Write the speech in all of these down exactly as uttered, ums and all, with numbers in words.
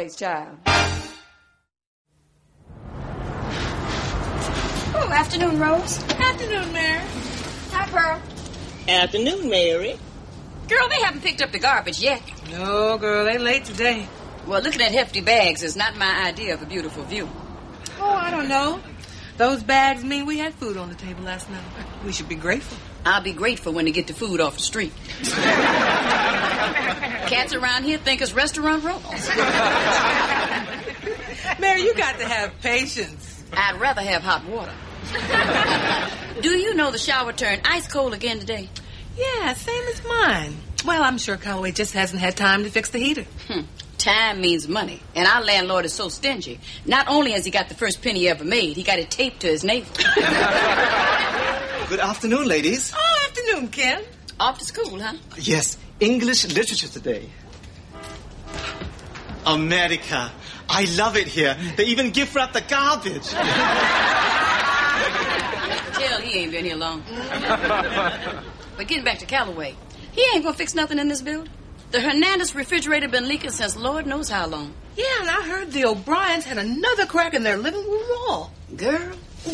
Calloway's child. Oh, afternoon, Rose. Afternoon, Mary. Hi, Pearl. Afternoon, Mary. Girl, they haven't picked up the garbage yet. No, girl, they late today. Well, looking at hefty bags is not my idea of a beautiful view. Oh, I don't know. Those bags mean we had food on the table last night. We should be grateful. I'll be grateful when they get the food off the street. Cats around here think it's restaurant rolls. Mary, you got to have patience. I'd rather have hot water. Do you know the shower turned ice cold again today? Yeah, same as mine. Well, I'm sure Calloway just hasn't had time to fix the heater. Hmm. Time means money, and our landlord is so stingy. Not only has he got the first penny he ever made, he got it taped to his navel. Good afternoon, ladies. Oh, afternoon, Ken. Off to school, huh? Yes, English literature today. America. I love it here. They even gift wrap the garbage. Tell he ain't been here long. But getting back to Calloway, he ain't gonna fix nothing in this building. The Hernandez refrigerator been leaking since Lord knows how long. Yeah, and I heard the O'Briens had another crack in their living room wall. Girl.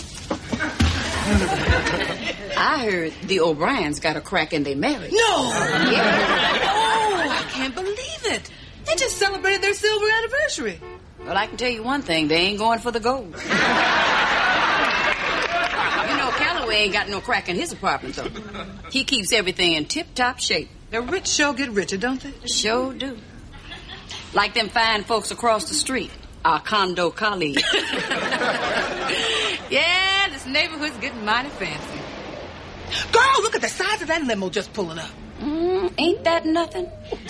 I heard the O'Briens got a crack and they married. No! Yeah. Oh, I can't believe it. They just celebrated their silver anniversary. Well, I can tell you one thing. They ain't going for the gold. You know, Calloway ain't got no crack in his apartment, though. He keeps everything in tip-top shape. The rich sure get richer, don't they? Sure do. Like them fine folks across the street, our condo colleagues. Yeah, this neighborhood's getting mighty fancy. Girl, look at the size of that limo just pulling up. Mm, ain't that nothing?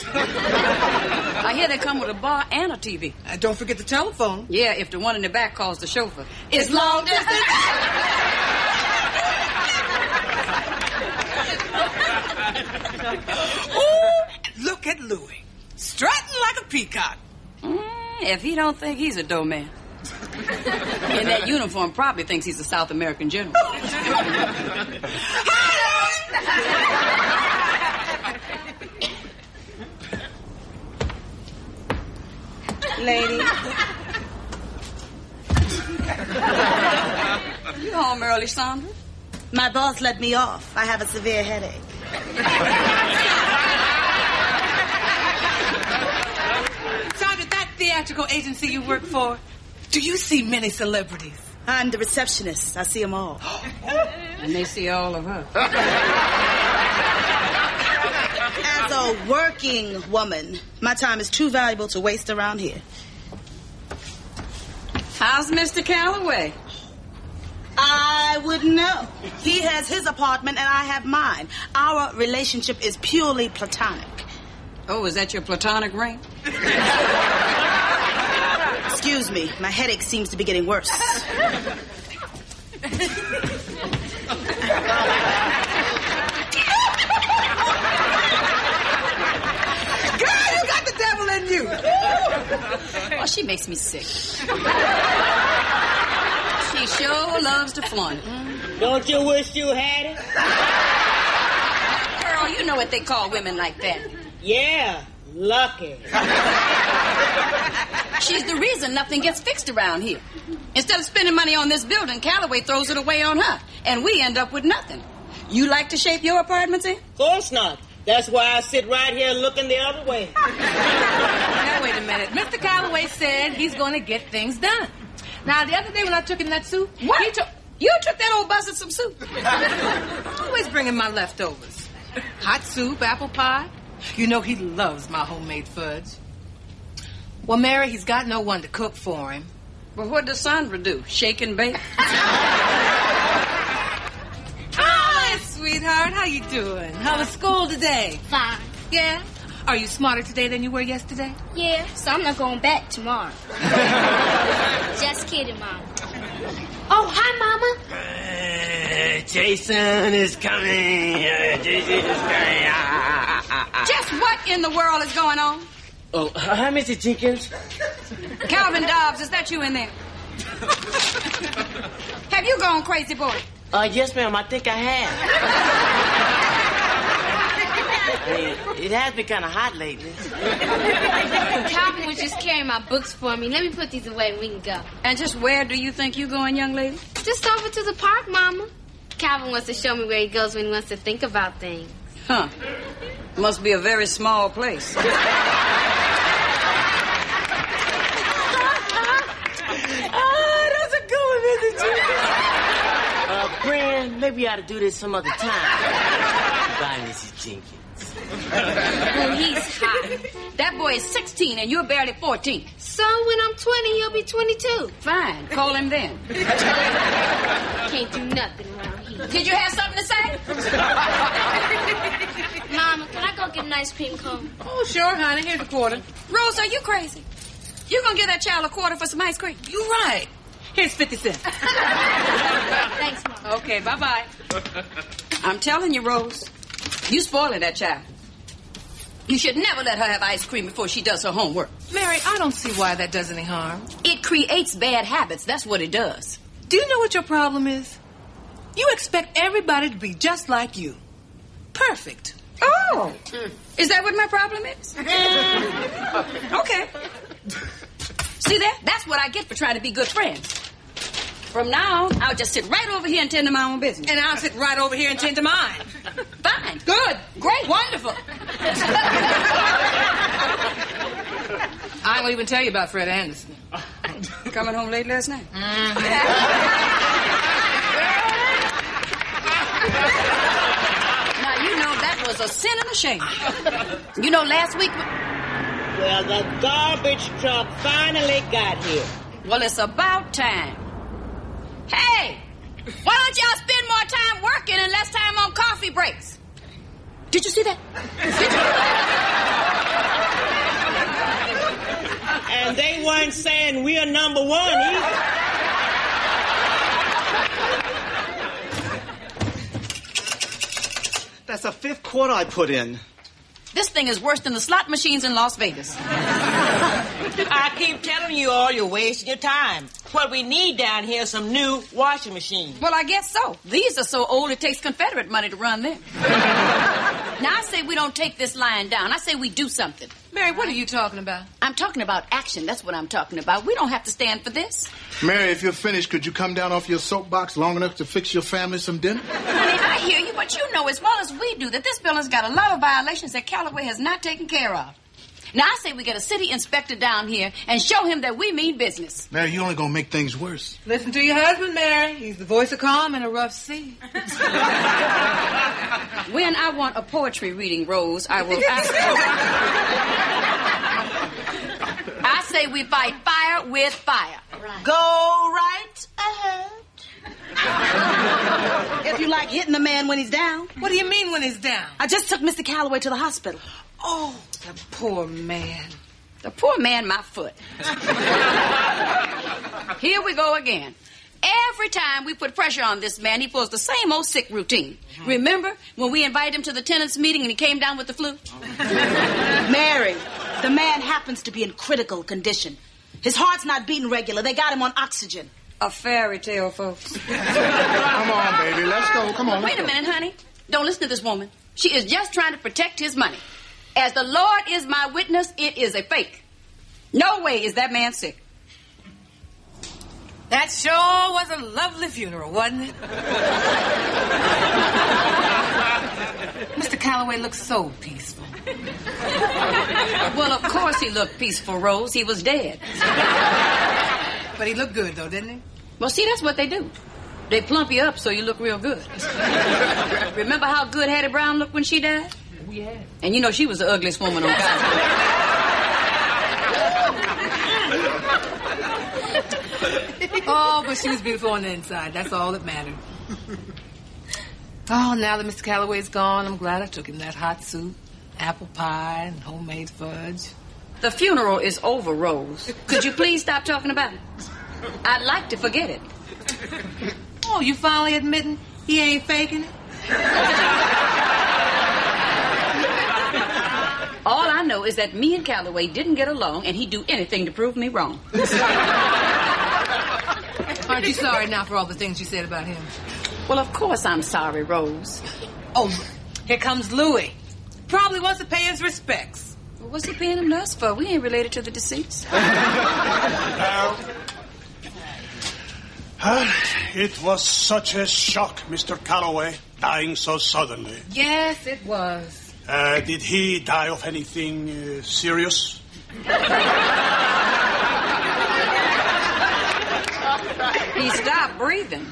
I hear they come with a bar and a T V. Uh, don't forget the telephone. Yeah, if the one in the back calls the chauffeur. It's long distance. Ooh, look at Louis. Strutting like a peacock. Mm, if he don't think he's a dough man. In that uniform, probably thinks he's a South American general. Lady. You home early, Sandra? My boss let me off. I have a severe headache. Sandra, that theatrical agency you work for, do you see many celebrities? I'm the receptionist. I see them all. And they see all of her. As a working woman, my time is too valuable to waste around here. How's Mister Calloway? I wouldn't know. He has his apartment and I have mine. Our relationship is purely platonic. Oh, is that your platonic ring? Excuse me, my headache seems to be getting worse. Girl, you got the devil in you. Oh, she makes me sick. She sure loves to flaunt it. Don't you wish you had it? Girl, you know what they call women like that. Yeah, lucky. She's the reason nothing gets fixed around here. Instead of spending money on this building, Calloway throws it away on her, and we end up with nothing. You like to shape your apartments in? Of course not. That's why I sit right here looking the other way. Now, wait a minute. Mister Calloway said he's going to get things done. Now, the other day when I took him that soup... What? He took... You took that old busted some soup. Always bringing my leftovers. Hot soup, apple pie. You know he loves my homemade fudge. Well, Mary, he's got no one to cook for him. Well, what does Sandra do? Shake and bake? Hi, sweetheart. How you doing? How was school today? Fine. Yeah? Are you smarter today than you were yesterday? Yeah, so I'm not going back tomorrow. Just kidding, Mom. Oh, hi, Mama. Uh, Jason is coming. Uh, Jason is coming. Ah, ah, ah. Just what in the world is going on? Oh, hi, Mister Jenkins. Calvin Dobbs, is that you in there? Have you gone crazy, boy? Uh, yes, ma'am. I think I have. I mean, it has been kind of hot lately. Calvin was just carrying my books for me. Let me put these away and we can go. And just where do you think you're going, young lady? Just over to the park, Mama. Calvin wants to show me where he goes when he wants to think about things. Huh. Must be a very small place. Ah, that's a good one, Missus Jenkins. Uh, Fran, maybe you ought to do this some other time. Bye, Missus Jenkins. Oh, he's hot. That boy is sixteen and you're barely fourteen. So when I'm twenty, he'll be twenty-two. Fine. Call him then. Can't do nothing around here. Did you have something to say? Mama, can I go get an ice cream cone? Oh, sure, honey. Here's a quarter. Rose, are you crazy? You gonna give that child a quarter for some ice cream? You right. Here's fifty cents. Thanks, Mama. Okay, bye-bye. I'm telling you, Rose, you spoiling that child. You should never let her have ice cream before she does her homework. Mary, I don't see why that does any harm. It creates bad habits. That's what it does. Do you know what your problem is? You expect everybody to be just like you. Perfect. Oh, is that what my problem is? Okay. See that? That's what I get for trying to be good friends. From now on, I'll just sit right over here and tend to my own business. And I'll sit right over here and tend to mine. Fine. Good. Great. Wonderful. I ain't gonna even tell you about Fred Anderson. Coming home late last night. Mm-hmm. Now, you know, that was a sin and a shame. You know, last week... Well, the garbage truck finally got here. Well, it's about time. Hey, why don't y'all spend more time working and less time on coffee breaks? Did you see that? And they weren't saying we're number one either. That's the fifth quarter I put in. This thing is worse than the slot machines in Las Vegas. I keep telling you all you're wasting your time. What we need down here is some new washing machines. Well, I guess so. These are so old it takes Confederate money to run them. Now, I say we don't take this lying down. I say we do something. Mary, what are you talking about? I'm talking about action. That's what I'm talking about. We don't have to stand for this. Mary, if you're finished, could you come down off your soapbox long enough to fix your family some dinner? Honey, I hear you, but you know as well as we do that this building's got a lot of violations that Callaway has not taken care of. Now, I say we get a city inspector down here and show him that we mean business. Mary, you're only going to make things worse. Listen to your husband, Mary. He's the voice of calm in a rough sea. When I want a poetry reading, Rose, I will ask I say we fight fire with fire. Right. Go right ahead. If you like hitting a man when he's down. What do you mean when he's down? I just took Mister Calloway to the hospital. Oh, the poor man. The poor man, my foot. Here we go again. Every time we put pressure on this man, he pulls the same old sick routine. Mm-hmm. Remember when we invited him to the tenants' meeting and he came down with the flu? Mary, the man happens to be in critical condition. His heart's not beating regular. They got him on oxygen. A fairy tale, folks. Come on, baby. Let's go. Come on. Wait a minute, honey. Don't listen to this woman. She is just trying to protect his money. As the Lord is my witness, it is a fake. No way is that man sick. That sure was a lovely funeral, wasn't it? Mister Calloway looks so peaceful. Well, of course he looked peaceful, Rose. He was dead. But he looked good, though, didn't he? Well, see, that's what they do. They plump you up so you look real good. Remember how good Hattie Brown looked when she died? Yeah. And you know she was the ugliest woman on God. Oh, but she was beautiful on the inside. That's all that mattered. Oh, now that Mister Calloway's gone, I'm glad I took him that hot soup, apple pie, and homemade fudge. The funeral is over, Rose. Could you please stop talking about it? I'd like to forget it. Oh, you finally admitting he ain't faking it? All I know is that me and Calloway didn't get along, and he'd do anything to prove me wrong. Aren't you sorry now for all the things you said about him? Well, of course I'm sorry, Rose. Oh, here comes Louie. Probably wants to pay his respects. Well, what's he paying him to us for? We ain't related to the deceased. Now, uh, it was such a shock, Mister Calloway, dying so suddenly. Yes, it was. Uh, did he die of anything uh, serious? He stopped breathing.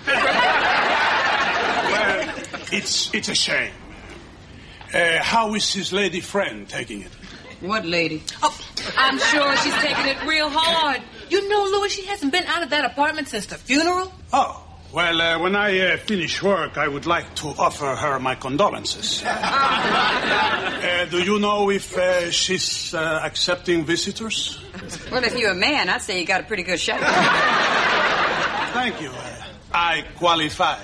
Well, it's it's a shame. Uh, how is his lady friend taking it? What lady? Oh, I'm sure she's taking it real hard. You know, Louis, she hasn't been out of that apartment since the funeral. Oh, well, uh, when I uh, finish work, I would like to offer her my condolences. uh, do you know if uh, she's uh, accepting visitors? Well, if you're a man, I'd say you got a pretty good shot. Thank you. Uh, I qualify.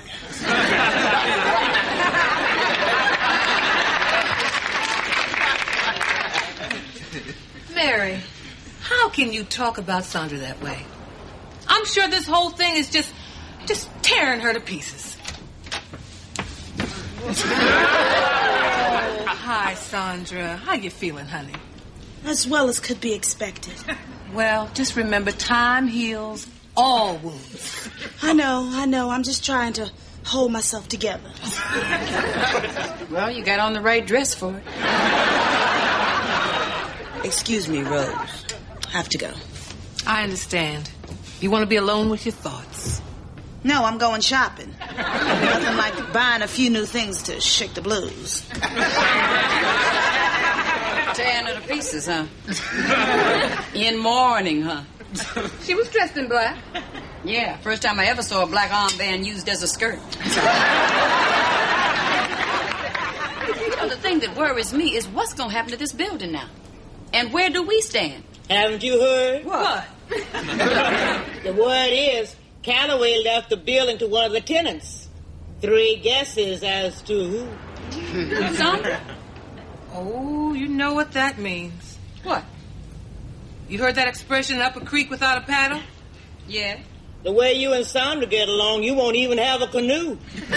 Mary, how can you talk about Sandra that way? I'm sure this whole thing is just, just tearing her to pieces. Oh, hi, Sandra. How you feeling, honey? As well as could be expected. Well, just remember, time heals all wounds. I know, I know. I'm just trying to hold myself together. Well, you got on the right dress for it. Excuse me, Rose. I have to go. I understand. You want to be alone with your thoughts. No, I'm going shopping. Nothing like buying a few new things to shake the blues. Tearing her to pieces, huh? In mourning, huh? She was dressed in black. Yeah, first time I ever saw a black armband used as a skirt. You know, the thing that worries me is what's going to happen to this building now? And where do we stand? Haven't you heard? What? The word is Calloway left the building to one of the tenants. Three guesses as to who. Sandra? Oh, you know what that means. What? You heard that expression, up a creek without a paddle? Yeah. The way you and Sandra get along, you won't even have a canoe.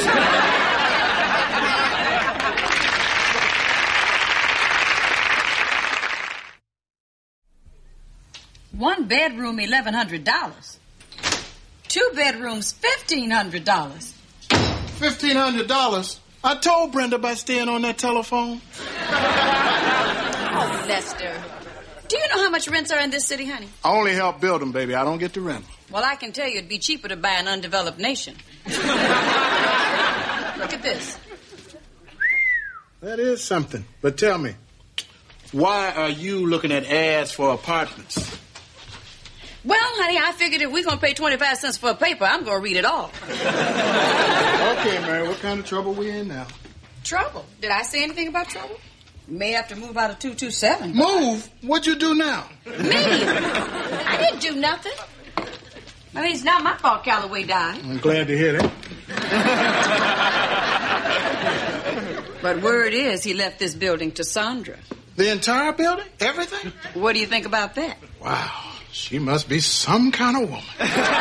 One bedroom, eleven hundred dollars. Two bedrooms, fifteen hundred dollars. Fifteen hundred dollars? I told Brenda about staying on that telephone. Oh, Lester. Do you know how much rents are in this city, honey? I only help build them, baby. I don't get to rent them. Well, I can tell you it'd be cheaper to buy an undeveloped nation. Look at this. That is something. But tell me, why are you looking at ads for apartments? Well, honey, I figured if we're going to pay twenty-five cents for a paper, I'm going to read it all. Okay, Mary, what kind of trouble we in now? Trouble? Did I say anything about trouble? You may have to move out of two two seven. Move? What'd you do now? Me? I didn't do nothing. I mean, it's not my fault Calloway died. I'm glad to hear that. But word is he left this building to Sandra. The entire building? Everything? What do you think about that? Wow. She must be some kind of woman.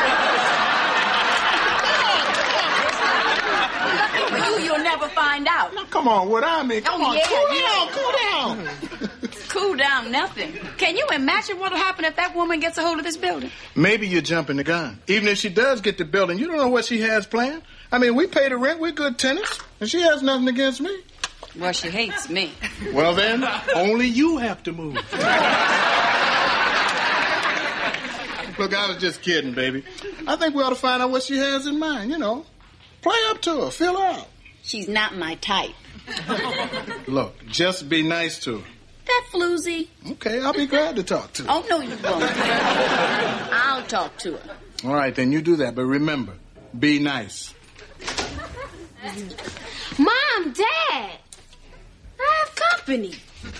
You, you'll never find out. Now, come on, what I mean? Come Oh, on, yeah, cool yeah. down, cool down. Cool down, nothing. Can you imagine what'll happen if that woman gets a hold of this building? Maybe you're jumping the gun. Even if she does get the building, you don't know what she has planned. I mean, we pay the rent, we're good tenants, and she has nothing against me. Well, she hates me. Well, then, only you have to move. Look, I was just kidding, baby. I think we ought to find out what she has in mind, you know. Play up to her, feel her out. She's not my type. Look, just be nice to her. That floozy. Okay, I'll be glad to talk to her. Oh, no, you won't. I'll talk to her. All right, then you do that, but remember, be nice. Mom, Dad, I have company.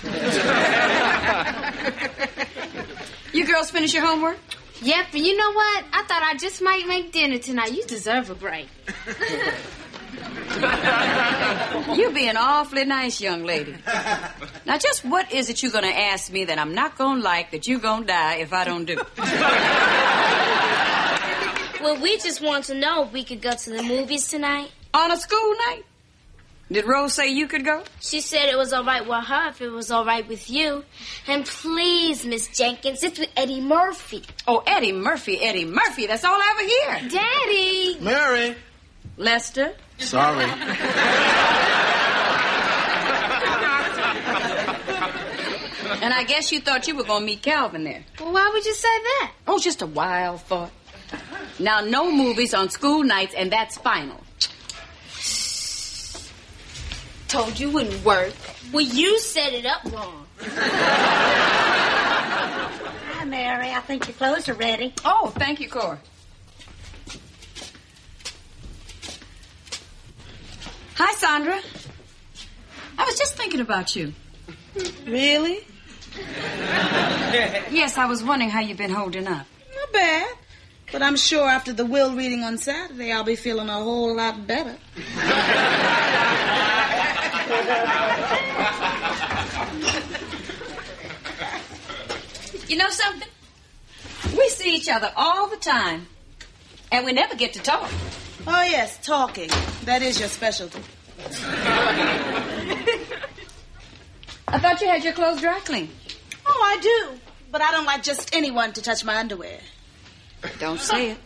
You girls finish your homework? Yep, and you know what? I thought I just might make dinner tonight. You deserve a break. You be an awfully nice young lady. Now, just what is it you're going to ask me that I'm not going to like that you're going to die if I don't do? Well, we just want to know if we could go to the movies tonight. On a school night? Did Rose say you could go? She said it was all right with her if it was all right with you. And please, Miss Jenkins, it's with Eddie Murphy. Oh, Eddie Murphy, Eddie Murphy. That's all I ever hear. Daddy. Mary. Lester. Sorry. And I guess you thought you were going to meet Calvin there. Well, why would you say that? Oh, just a wild thought. Now, no movies on school nights, and that's final. Told you wouldn't work. Well, you set it up wrong. Hi, Mary. I think your clothes are ready. Oh, thank you, Cora. Hi, Sandra. I was just thinking about you. Really? Yes, I was wondering how you've been holding up. Not bad. But I'm sure after the will reading on Saturday, I'll be feeling a whole lot better. You know something? We see each other all the time, and we never get to talk. Oh, yes, talking. That is your specialty. I thought you had your clothes dry cleaned. Oh, I do. But I don't like just anyone to touch my underwear. Don't say it.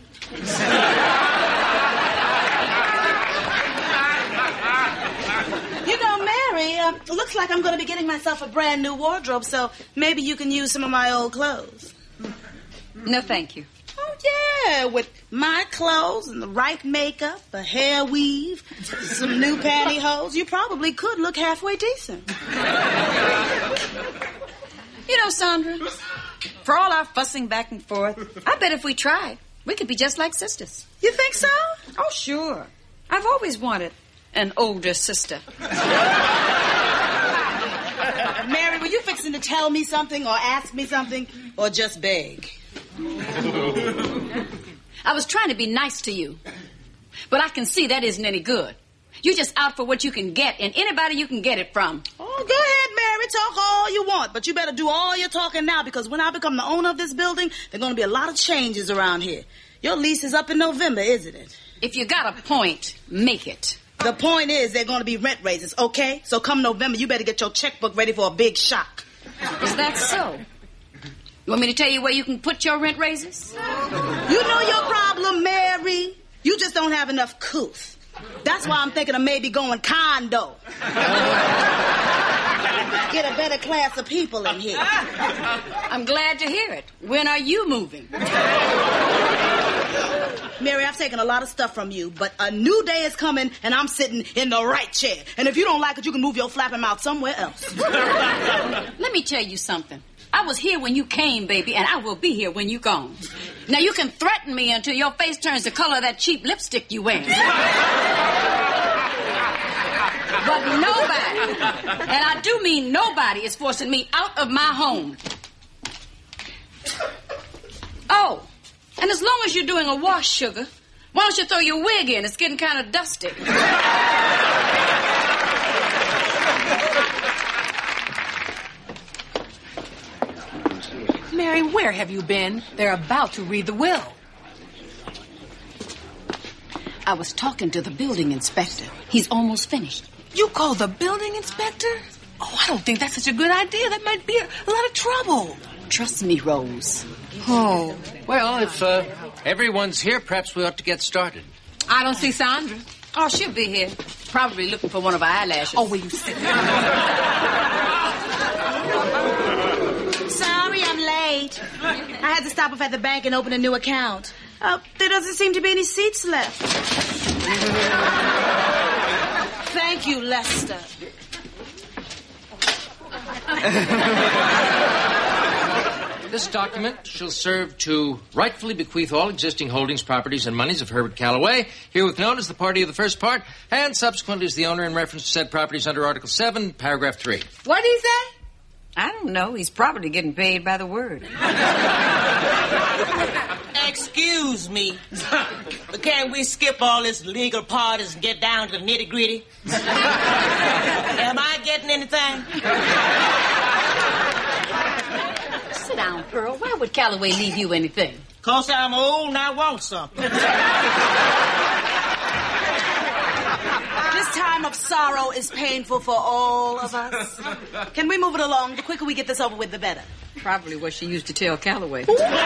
You know, Mary, uh, looks like I'm going to be getting myself a brand new wardrobe, so maybe you can use some of my old clothes. No, thank you. Oh, yeah, with my clothes and the right makeup, a hair weave, some new pantyhose, you probably could look halfway decent. You know, Sandra, for all our fussing back and forth, I bet if we tried, we could be just like sisters. You think so? Oh, sure. I've always wanted an older sister. Mary, were you fixing to tell me something or ask me something or just beg? I was trying to be nice to you, but I can see that isn't any good. You're just out for what you can get, and anybody you can get it from. Oh, go ahead, Mary. Talk all you want, but you better do all your talking now, because when I become the owner of this building, there are going to be a lot of changes around here. Your lease is up in November, isn't it? If you got a point, make it. The point is there are going to be rent raises, okay? So come November, you better get your checkbook ready for a big shock. Is that so? You want me to tell you where you can put your rent raises? You know your problem, Mary. You just don't have enough couth. That's why I'm thinking of maybe going condo. Get a better class of people in here. I'm glad to hear it. When are you moving? Mary, I've taken a lot of stuff from you, but a new day is coming, and I'm sitting in the right chair. And if you don't like it, you can move your flapping mouth somewhere else. Let me tell you something. I was here when you came, baby, and I will be here when you're gone. Now, you can threaten me until your face turns the color of that cheap lipstick you wear. But nobody, and I do mean nobody, is forcing me out of my home. Oh, and as long as you're doing a wash, sugar, why don't you throw your wig in? It's getting kind of dusty. Mary, where have you been? They're about to read the will. I was talking to the building inspector. He's almost finished. You call the building inspector? Oh, I don't think that's such a good idea. That might be a, a lot of trouble. Trust me, Rose. Oh. Well, if uh, everyone's here, perhaps we ought to get started. I don't see Sandra. Oh, she'll be here. Probably looking for one of her eyelashes. Oh, will you sit down? Sorry, I'm late. I had to stop off at the bank and open a new account. Uh, there doesn't seem to be any seats left. Thank you, Lester. This document shall serve to rightfully bequeath all existing holdings, properties, and monies of Herbert Calloway, herewith known as the party of the first part, and subsequently as the owner in reference to said properties under Article seven, Paragraph three. What did he say? I don't know. He's probably getting paid by the word. Excuse me, but can't we skip all this legal parties and get down to the nitty-gritty? Am I getting anything? Sit down, Pearl. Why would Calloway leave you anything? Because I'm old and I want something. This time of sorrow is painful for all of us. Can we move it along? The quicker we get this over with, the better. Probably what she used to tell Calloway.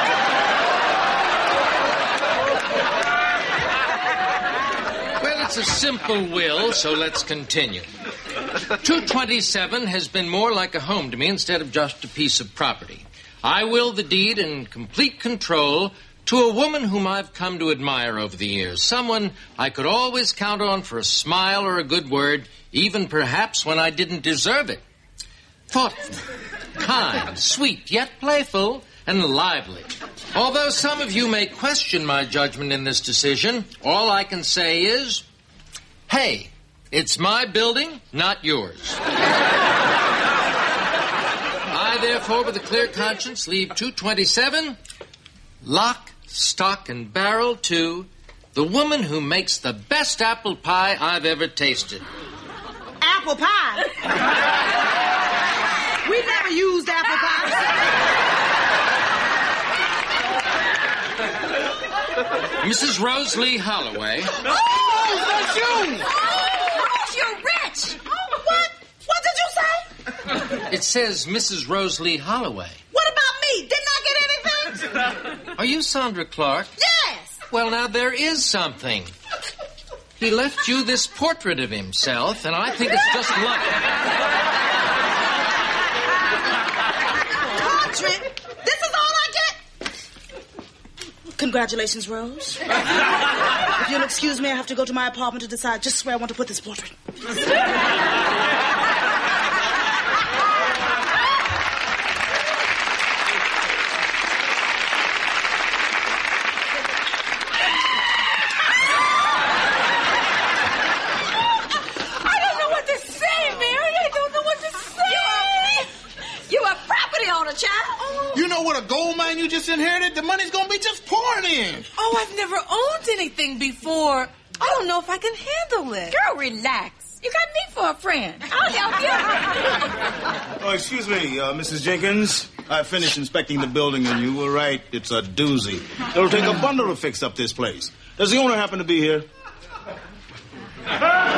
Well, it's a simple will, so let's continue. two twenty-seven has been more like a home to me instead of just a piece of property. I will the deed in complete control to a woman whom I've come to admire over the years. Someone I could always count on for a smile or a good word, even perhaps when I didn't deserve it. Thoughtful, kind, sweet, yet playful and lively. Although some of you may question my judgment in this decision, all I can say is, hey, it's my building, not yours. I, therefore, with a clear conscience, leave two twenty-seven, lock, stock, and barrel to the woman who makes the best apple pie I've ever tasted. Apple pie? We never used apple pie. Missus Rose Lee Holloway. Oh, that's you! Oh, you're rich! Oh, what? What did you say? It says Missus Rose Lee Holloway. What about me? Didn't I get anything? Are you Sandra Clark? Yes! Well, now, there is something. He left you this portrait of himself, and I think it's just luck. Portrait? This is all I get? Congratulations, Rose. If you'll excuse me, I have to go to my apartment to decide just where I want to put this portrait. You know what a gold mine you just inherited? The money's gonna be just pouring in. Oh, I've never owned anything before. I don't know if I can handle it. Girl, relax. You got me for a friend. I'll help you. Oh, excuse me, uh, Missus Jenkins. I finished inspecting the building, and you were right. It's a doozy. It'll take a bundle to fix up this place. Does the owner happen to be here?